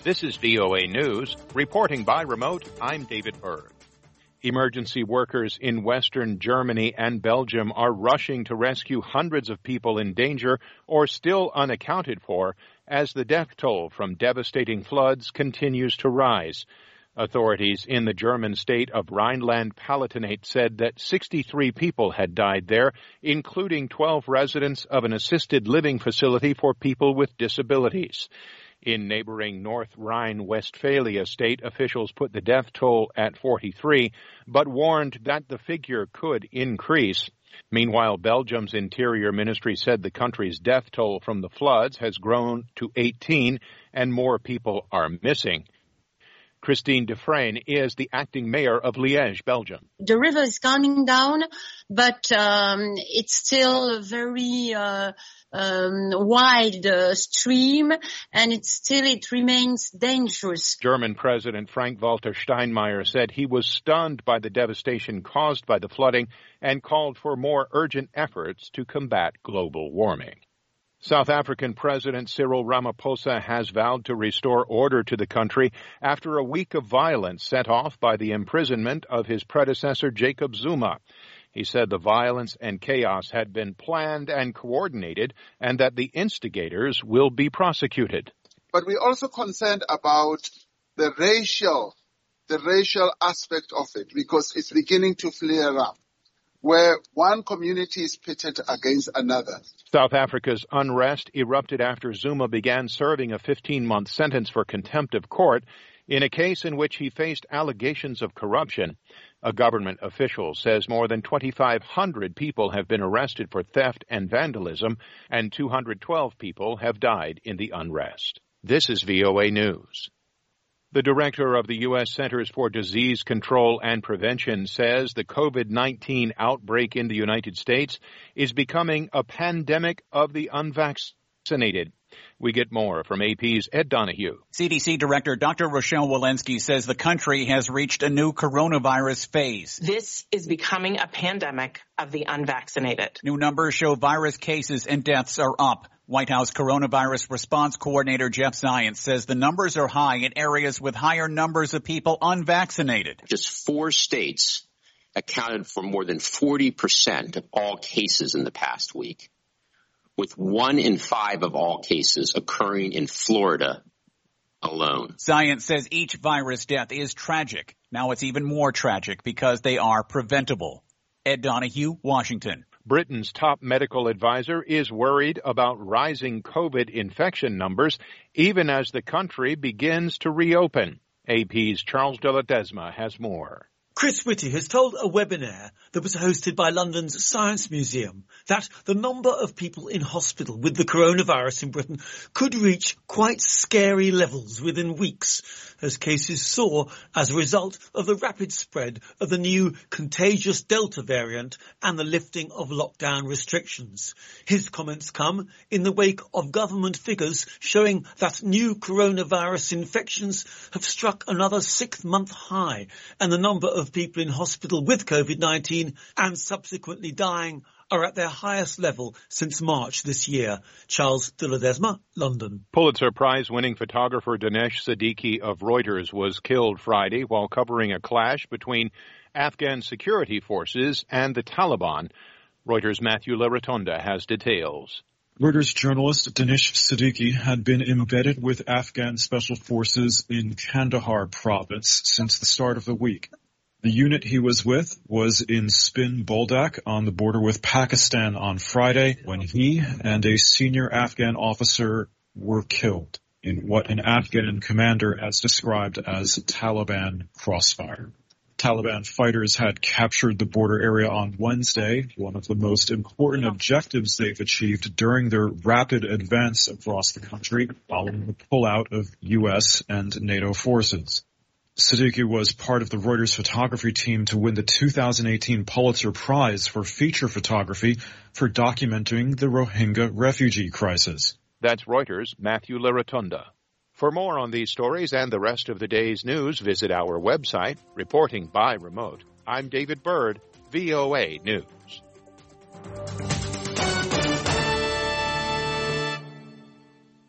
This is VOA News. Reporting by remote, I'm David Berg. Emergency workers in Western Germany and Belgium are rushing to rescue hundreds of people in danger or still unaccounted for as the death toll from devastating floods continues to rise. Authorities in the German state of Rhineland-Palatinate said that 63 people had died there, including 12 residents of an assisted living facility for people with disabilities. In neighboring North Rhine-Westphalia state, officials put the death toll at 43, but warned that the figure could increase. Meanwhile, Belgium's Interior Ministry said the country's death toll from the floods has grown to 18 and more people are missing. Christine Defrane is the acting mayor of Liège, Belgium. The river is calming down, but it's still a very wide stream, and it remains dangerous. German President Frank-Walter Steinmeier said he was stunned by the devastation caused by the flooding and called for more urgent efforts to combat global warming. South African President Cyril Ramaphosa has vowed to restore order to the country after a week of violence set off by the imprisonment of his predecessor Jacob Zuma. He said the violence and chaos had been planned and coordinated and that the instigators will be prosecuted. But we're also concerned about the racial aspect of it because it's beginning to flare up, where one community is pitted against another. South Africa's unrest erupted after Zuma began serving a 15-month sentence for contempt of court in a case in which he faced allegations of corruption. A government official says more than 2,500 people have been arrested for theft and vandalism, and 212 people have died in the unrest. This is VOA News. The director of the U.S. Centers for Disease Control and Prevention says the COVID-19 outbreak in the United States is becoming a pandemic of the unvaccinated. We get more from AP's Ed Donahue. CDC Director Dr. Rochelle Walensky says the country has reached a new coronavirus phase. This is becoming a pandemic of the unvaccinated. New numbers show virus cases and deaths are up. White House Coronavirus Response Coordinator Jeff Zients says the numbers are high in areas with higher numbers of people unvaccinated. Just 4 states accounted for more than 40% of all cases in the past week, with 1 in 5 of all cases occurring in Florida alone. Zients says each virus death is tragic. Now it's even more tragic because they are preventable. Ed Donahue, Washington. Britain's top medical advisor is worried about rising COVID infection numbers even as the country begins to reopen. AP's Charles de Ledesma has more. Chris Whitty has told a webinar that was hosted by London's Science Museum that the number of people in hospital with the coronavirus in Britain could reach quite scary levels within weeks as cases soar as a result of the rapid spread of the new contagious Delta variant and the lifting of lockdown restrictions. His comments come in the wake of government figures showing that new coronavirus infections have struck another 6-month high, and the number of people in hospital with COVID-19 and subsequently dying are at their highest level since March this year. Charles de Ledesma, London. Pulitzer Prize-winning photographer Dinesh Siddiqui of Reuters was killed Friday while covering a clash between Afghan security forces and the Taliban. Reuters' Matthew LaRotonda has details. Reuters journalist Dinesh Siddiqui had been embedded with Afghan special forces in Kandahar province since the start of the week. The unit he was with was in Spin Boldak on the border with Pakistan on Friday when he and a senior Afghan officer were killed in what an Afghan commander has described as Taliban crossfire. Taliban fighters had captured the border area on Wednesday, one of the most important objectives they've achieved during their rapid advance across the country following the pullout of U.S. and NATO forces. Siddiqui was part of the Reuters photography team to win the 2018 Pulitzer Prize for feature photography for documenting the Rohingya refugee crisis. That's Reuters' Matthew LaRotonda. For more on these stories and the rest of the day's news, visit our website, Reporting by Remote. I'm David Bird, VOA News.